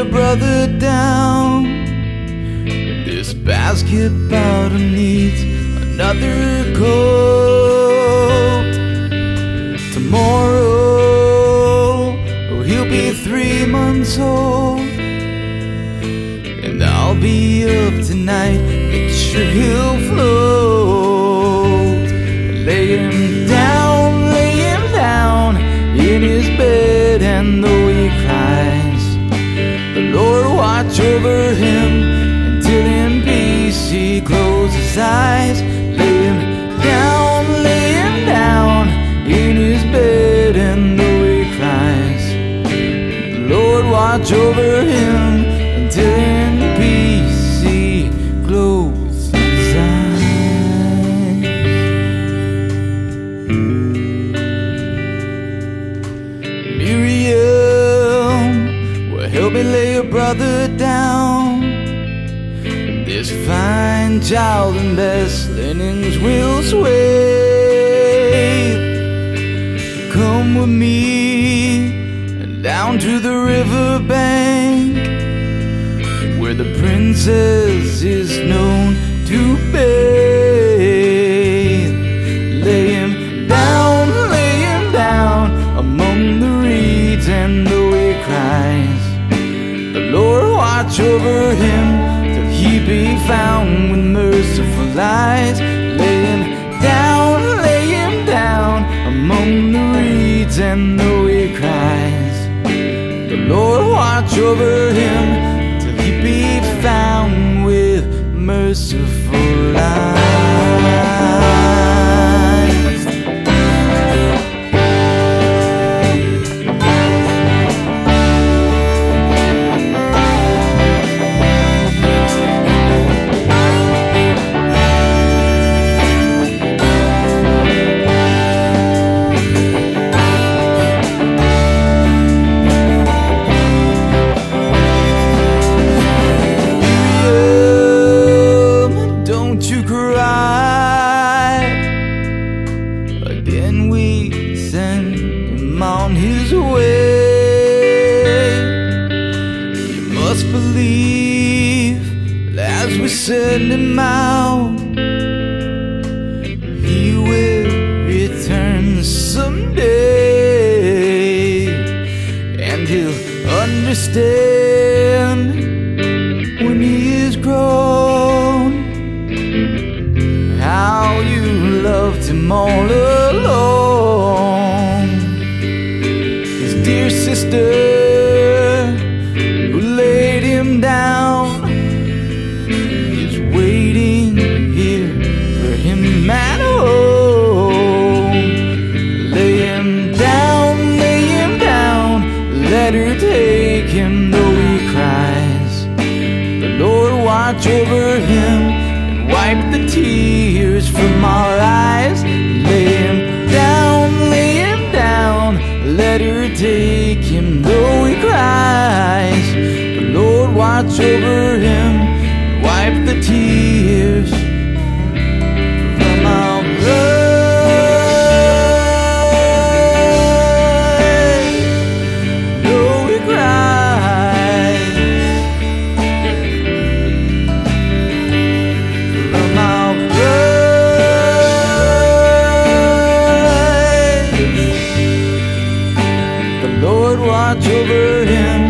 a brother down. This basket bottom needs another coat. Tomorrow, oh, he'll be 3 months old, and I'll be up tonight, making sure he'll float. Lay him down in his bed, and though he cries, the Lord watch over him until in peace he closes his eyes. Lay him down in his bed, and though he cries, the Lord watch over him until in peace he closes his eyes. Miriam, well, help me lay a brother down. This fine child in best linens will sway. Come with me and down to the river bank, where the princess is known to bathe. Lay him down among the reeds, and though he cries, the Lord watch over him till he be found with merciful eyes. Lay him down among the reeds, and though he cries, the Lord watch over him till he be found with merciful eyes. Again we send him on his way. You must believe that as we send him out, he will return someday, and he'll understand when he is grown how you loved him all alone. His dear sister who laid him down is waiting here for him at home. Lay him down, let her take him though he cries. The Lord watch over him, wipe the tears from our eyes. Lay him down, let her take him though he cries. The Lord watch over him, wipe the tears from our blood. Though he cries from our blood, the Lord watch over him.